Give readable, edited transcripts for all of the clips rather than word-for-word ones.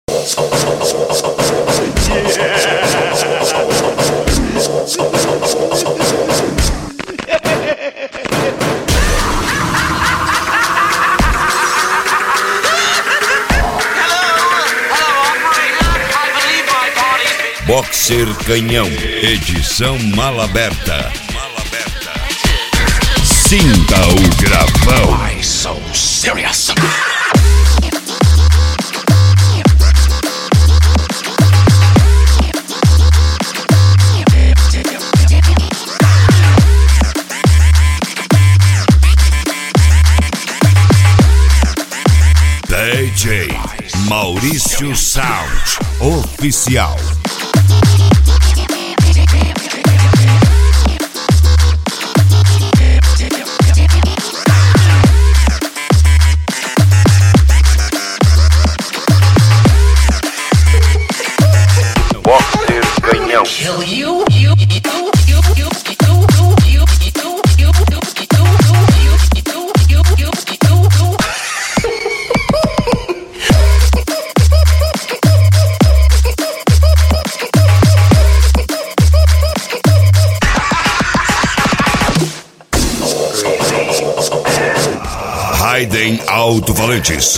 Boxer Canhão, edição mala aberta. Sinta o gravão. Why so serious? DJ Maurício Sound Oficial. Boxer Canhão. Kill you? Raiden Alto-Falantes.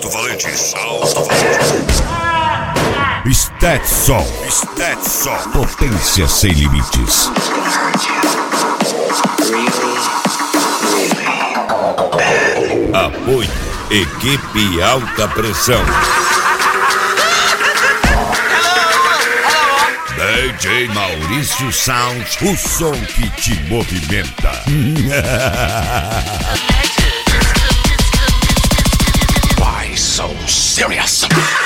Stetson. Potência sem limites. Apoio. Equipe Alta Pressão. DJ Maurício Sound, o som que te movimenta. Why so serious?